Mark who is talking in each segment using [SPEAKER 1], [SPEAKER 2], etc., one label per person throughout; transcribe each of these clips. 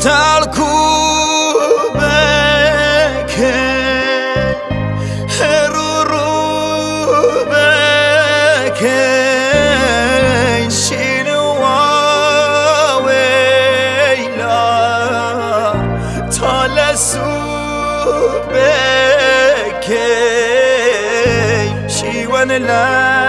[SPEAKER 1] Kotal kubeke herurubeke shinwa weila talasubeke shiwan la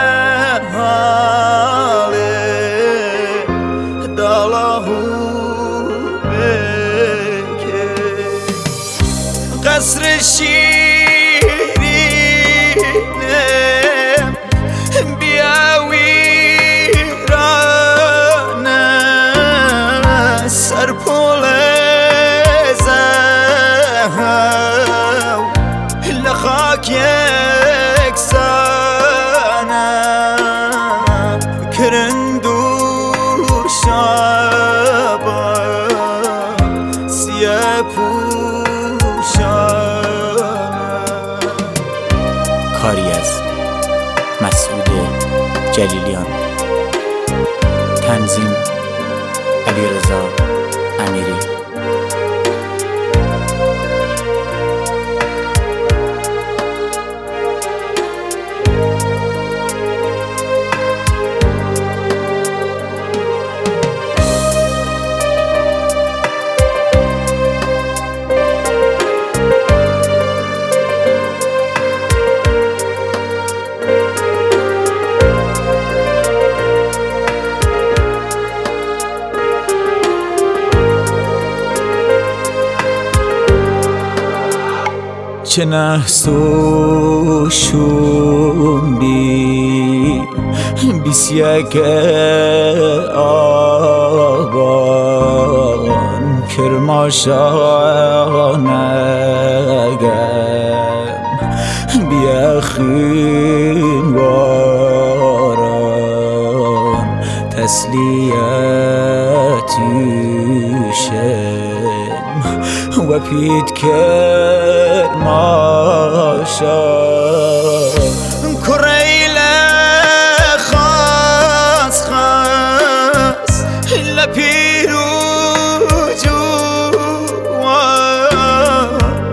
[SPEAKER 1] قصر شیرینه بیا ویرانه سرپول زهو لخاک یکسانه کرندو شابا سیپو
[SPEAKER 2] کاری از مسعود جلیلیان، تنظیم علیرضا امیری.
[SPEAKER 1] چه نحس و شومبی بیسیک آبان کرماشانگم بیاخین واران تسلیتیشم و پید کرماشا کریل خاص خاص لپیرو جوان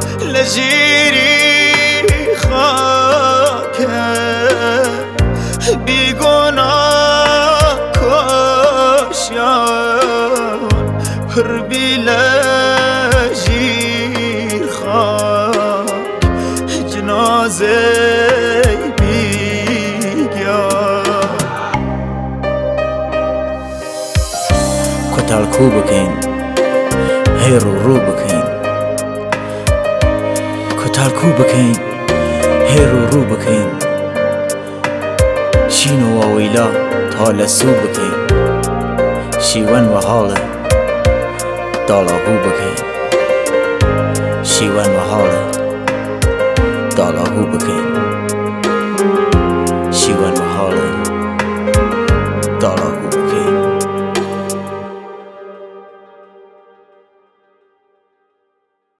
[SPEAKER 1] لجیری خاکه بیگناه کشیان پر بیله جنازه بیگیا
[SPEAKER 2] کتال کو بکن هیرو رو بکن کتال کو بکن هیرو رو بکن شینو و ویلا تالسو بکن شیون و حاله دالاهو بکن شیون و حاله دالاهو بکن شیون